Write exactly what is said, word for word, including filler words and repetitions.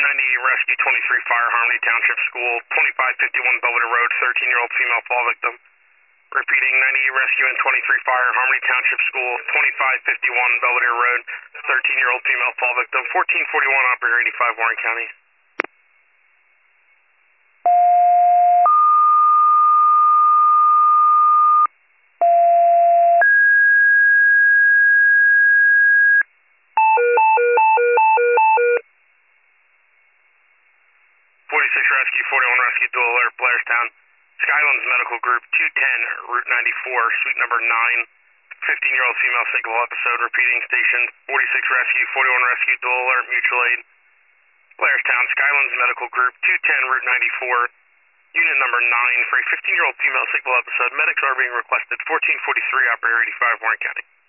ninety-eight Rescue twenty-three Fire, Harmony Township School, twenty-five fifty-one Belvedere Road, thirteen-year-old female fall victim. Repeating, ninety-eight Rescue and twenty-three Fire, Harmony Township School, twenty-five fifty-one Belvedere Road, thirteen-year-old female fall victim, fourteen forty-one Operator eighty-five, Warren County. forty-six Rescue, forty-one Rescue, dual alert, Blairstown. Skylands Medical Group, two ten, Route ninety-four, suite number nine, fifteen-year-old female single episode, repeating station, forty-six Rescue, forty-one Rescue, dual alert, mutual aid. Blairstown, Skylands Medical Group, two ten, Route ninety-four, unit number nine, for a fifteen-year-old female single episode. Medics are being requested, fourteen forty-three, Operator eighty-five, Warren County.